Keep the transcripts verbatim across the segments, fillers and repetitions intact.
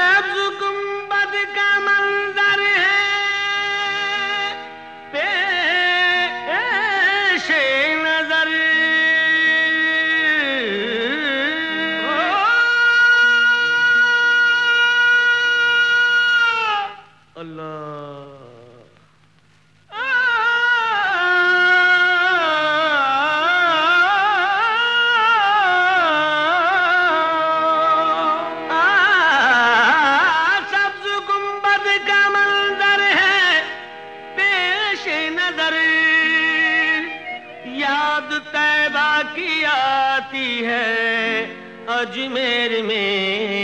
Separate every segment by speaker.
Speaker 1: सब्ज गुंबद का मंजर है पेश नजर। अल्लाह याद तैबा की आती है अजमेर में।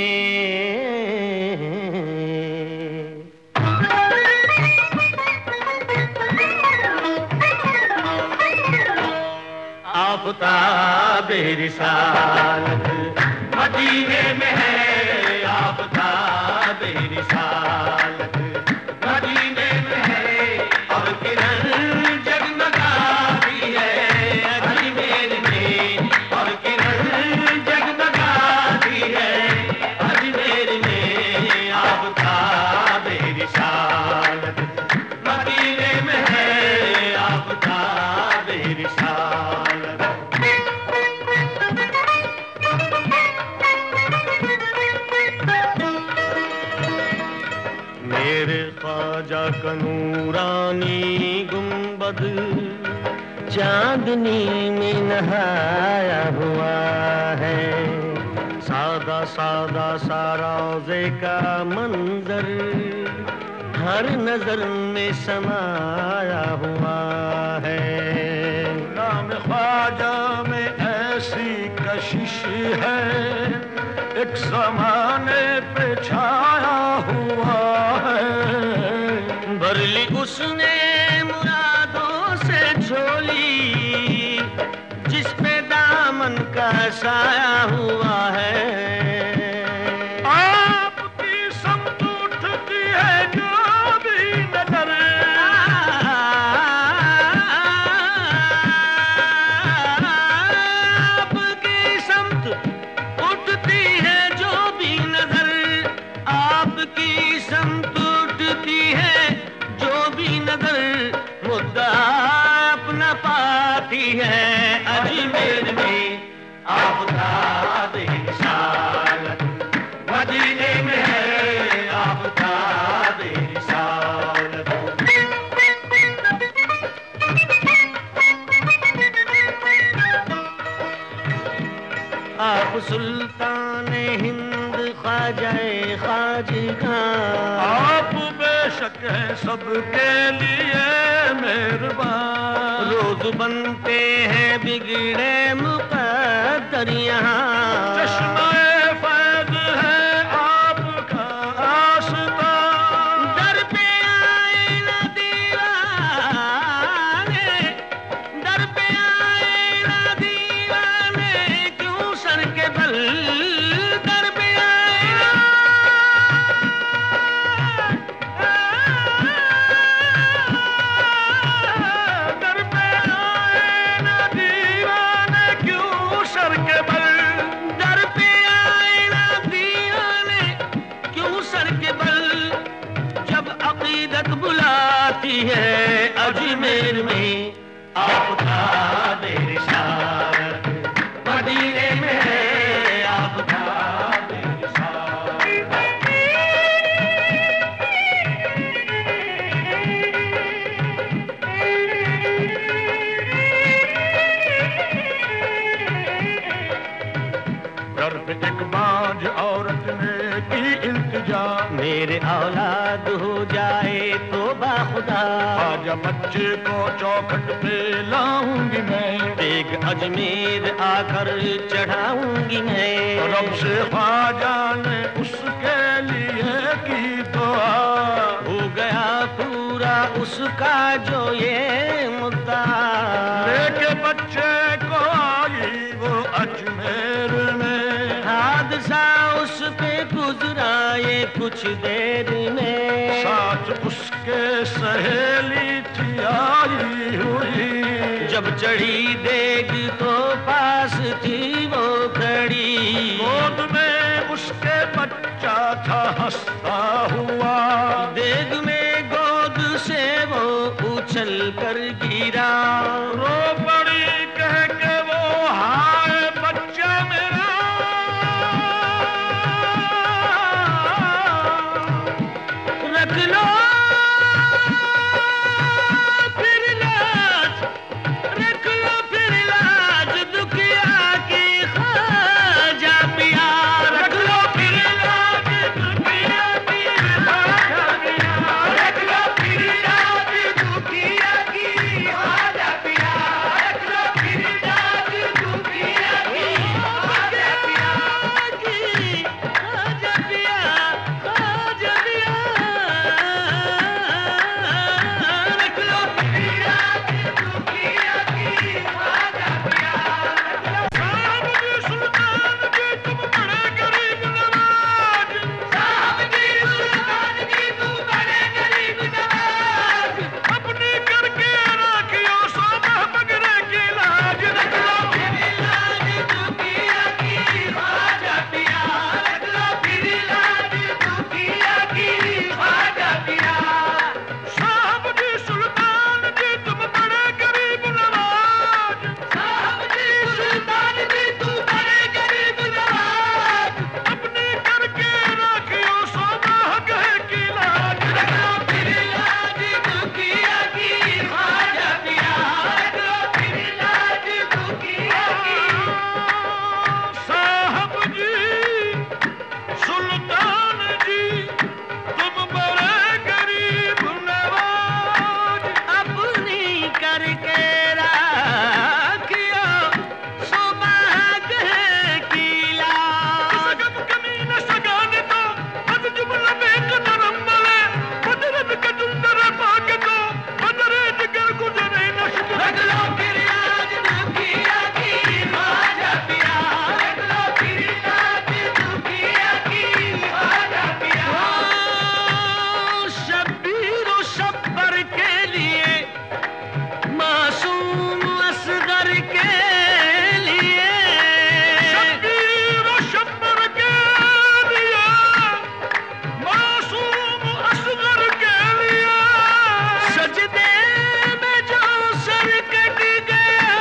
Speaker 1: आफ़ताबे रिसालत मदीने में है, आफ़ताबे रिसालत मदीने में है और किरण जगमगाती है अजमेर में, और किरण जगमगाती है अजमेर में। आफ़ताबे रिसालत मदीने में है, आफ़ताबे रिसालत। मेरे ख्वाजा का नूरानी गुंबद चांदनी में नहाया हुआ है। सादा सादा सा रोज़े का मंजर हर नजर में समाया हुआ है। नाम ख्वाजा में ऐसी कशिश है एक ज़माने पे छाया हुआ है। भर ली उसने मुरादों से झोली जिस पे दामन का साया हुआ है। आपकी समत उठती है जो भी नजर, आपकी समत उठती है जो भी नजर, आपकी समत उठती है जो भी नजर। मुद्दा अपना पाती है अजमेर में, आफ़ताबे रिसालत मदीने में है, आफ़ताबे रिसालत। आप सुल्तान हिंद ख्वाजाए ख्वाजगा, आप बेशक हैं सबके लिए मेहरबान। रोज बनते हैं बिगड़े मुक़द्दर यहाँ, चश्मे फैज़ है आपका आस्था। दर पे आए ना दीवाने, दर पे आए ना दीवाने क्यों सर के बल, दर पे आए ना, दर पे आए ना दीवाने क्यों सर के बल, दर पे आए ना दीवाने क्यों सर के बल। जब अक़ीदत बुलाती है अजमेर में, आफ़ताबे रिसालत मदीने में है, आफ़ताबे रिसालत। दर पे एक बांझ औरत ने की इल्तिजा, मेरे औलाद हो जाए तो बाखुदा। ख्वाजा बच्चे को चौखट पे लाऊंगी मैं, एक अजमेर आकर चढ़ाऊंगी मैं। रब से ख्वाजा ने उसके लिए की दुआ, हो गया पूरा उसका जो ये मुद्दा। लेके बच्चे को आई वो अजमेर में, हादसा उस पे गुजरा ये कुछ देर में। साथ उसके सहेली थी आई हुई, जब चढ़ी देग तो पास थी वो खड़ी। गोद में उसके बच्चा था हंसता हुआ,
Speaker 2: देग में गोद से वो उछल कर गिरा।
Speaker 1: रो पड़ी कह के वो हाय बच्चा मेरा,
Speaker 2: रख लो फिर लाज, रख लो फिर लाज दुखिया की ख्वाजा पिया। रख लो फिर लाज दुखिया की ख्वाजा पिया, रख लो फिर लाज दुखिया की ख्वाजा पिया, रख लो फिर लाज दुखिया की ख्वाजा पिया की ख्वाजा पिया, ख्वाजा पिया। रख लो फिर लाज दुखिया की ख्वाजा पिया।
Speaker 1: साहब जी सुल्तान जी तुम बड़े गरीब नवाज,
Speaker 2: साहब जी सुल्तान जी तुम बड़े गरीब नवाज,
Speaker 1: अपनी करके राखियो सो बगरे की लाज।
Speaker 2: रख लो फिर लाज दुखिया की ख्वाजा पिया, रख लो फिर लाज दुखिया की ख्वाजा पिया।
Speaker 1: साहब जी सुल्तान जी तुम बड़े गरीब नवाज,
Speaker 2: साहब जी सुल्तान जी तुम बड़े गरीब नवाज,
Speaker 1: अपनी करके राखियो सो बगरे की लाज।
Speaker 2: रख लो फिर लाज दुखिया की ख्वाजा पिया, रख लो फिर लाज दुखिया की।
Speaker 1: साहब जी सुल्तान जी तुम बड़े गरीब नवाज,
Speaker 2: अपनी करके राखियो सौभाग्य की लाज।
Speaker 1: सगम कमी न सगाने तो बद जुमला बेक नरम मले, बदरत के जुंदर पाके तो बदरे जिगर गुजरे न शुभ।
Speaker 2: रख लो फिर लाज दुखिया की ख्वाजा पिया, रख लो फिर लाज दुखिया की ख्वाजा पिया। ओ शब्बीर ओ शब्बर के लिए, मासूम असगर के लिए,
Speaker 1: शब्बीर और शब्बर के लिए, मासूम असगर के लिए,
Speaker 2: सजदे में जो सर कट गया,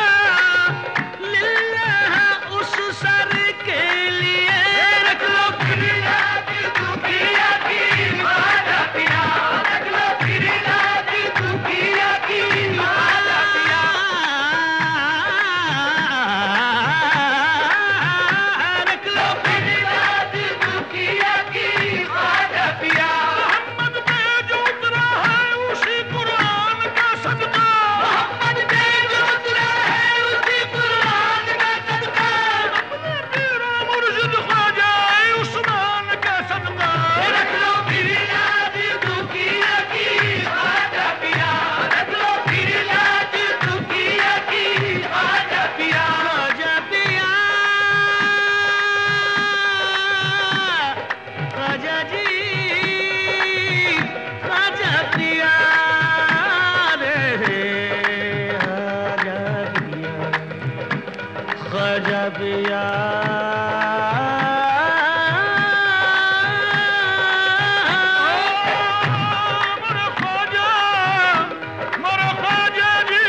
Speaker 2: लिल्लाह उस सर के लिए। रख लो फिर लाज दुखिया की ख्वाजा पिया, रख लो फिर लाज दुखिया की ख्वाजा पिया। रख लो फिर लाज दुखिया की ख्वाजा पिया।
Speaker 1: मोहम्मद पे जो उतरा है उसी कुरान का सदका,
Speaker 2: मोहम्मद पे जो उतरा है उसी कुरान का सदका,
Speaker 1: अपने पीरा मुर्शिद ख्वाजा उस्मान का सदका।
Speaker 2: रख लो फिर लाज दुखिया की ख्वाजा पिया, रख लो फिर लाज दुखिया की ख्वाजा पिया। ख्वाजा पिया, ख्वाजा जी, ख्वाजा पिया रे, ख्वाजा पिया, ख्वाजा पिया।
Speaker 1: मेरे ख्वाजा, मेरे ख्वाजा जी,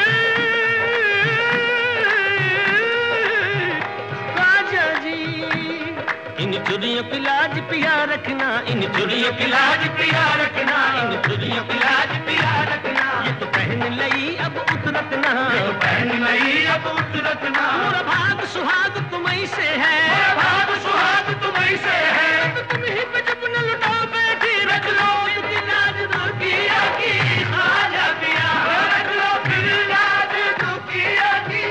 Speaker 2: ख्वाजा जी, इन चुरियों की लाज पिया रखना, इन चुरियों की लाज पिया रखना, इन चुरियों की लाज पिया रखना। ये तो पहन लई अब उतरत ना,
Speaker 1: ये तो पहन लई अब उतरत ना।
Speaker 2: मोरा भाग सुहाग तुम्हीं से है,
Speaker 1: मेरा भाग सुहाग तुम्हीं से है,
Speaker 2: तो तुम ही पे जब न लुटाओ बैठी। रख लो इनकी लाज दुखिया की ख्वाजा पिया, रख लो फिर लाज दुखिया की।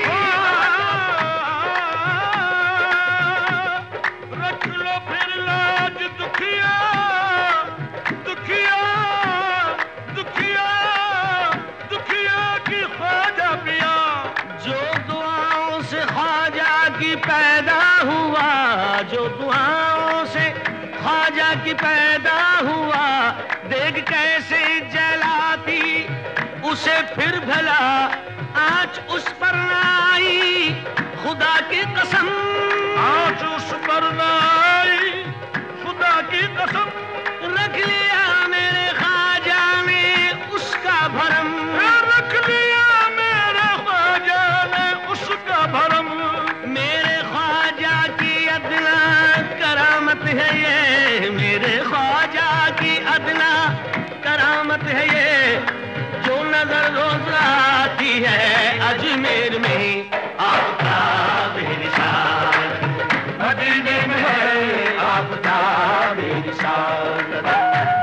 Speaker 1: रख लो फिर लाज दुखिया, दुखिया, दुखिया, दुखिया की ख्वाजा पिया।
Speaker 2: जो दुआओं से ख्वाजा की पैदा हुआ, जो दुआओं से ख्वाजा की पैदा हुआ, देख कैसे जलाती उसे फिर भला आँच उस पर न आई, खुदा की कसम
Speaker 1: आज उस पर न आई, खुदा की कसम रहमत है ये जो नजर रोज आती है अजमेर में आफताब रिसालत मदीने में है आफताब रिसालत।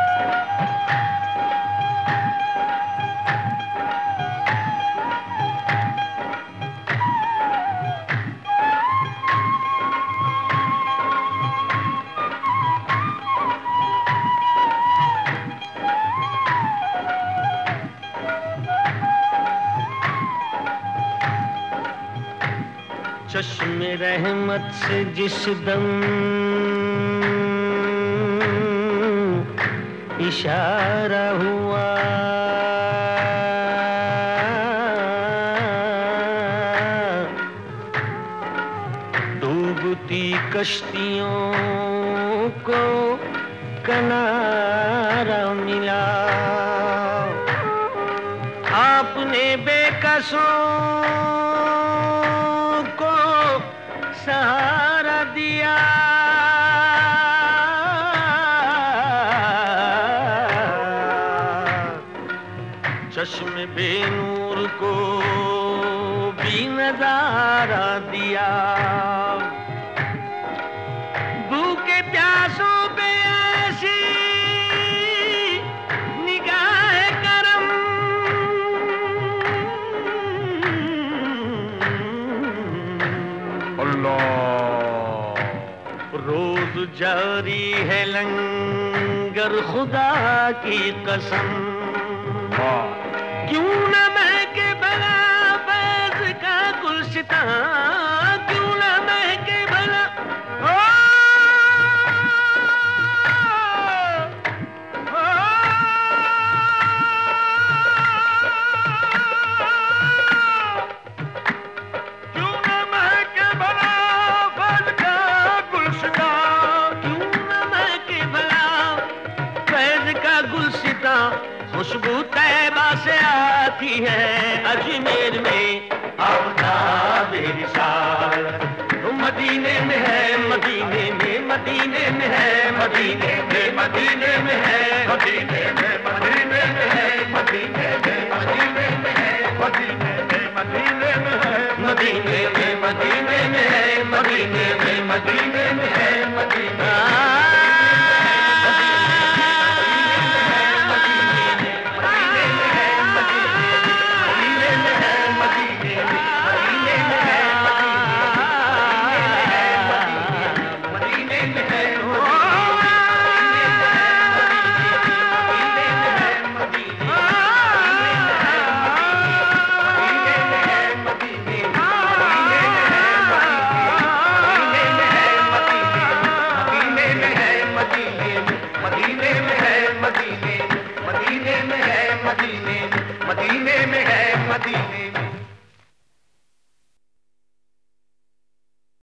Speaker 1: चश्मे रहमत से जिस दम इशारा हुआ डूबती कश्तियों को किनारा मिला। आपने बेकसों सहारा दिया। चश्मे बेनूर को भी नजारा दिया। भूखे प्यासों पे ऐसी निगाह करम रोज जारी है लंगर खुदा की कसम। क्यों न महके भला फैज़ का गुलशिता क्यों न महके भला ओ, ओ, क्यों न महके भला फैज़ का गुलशिता क्यों न महके भला फैज़ का गुलशिता। खुशबू तैबा से आती है अजमेर में आफताब रिसालत। तो मदीने में है मदीने में मदीने में है मदीने में मदीने में है मदीने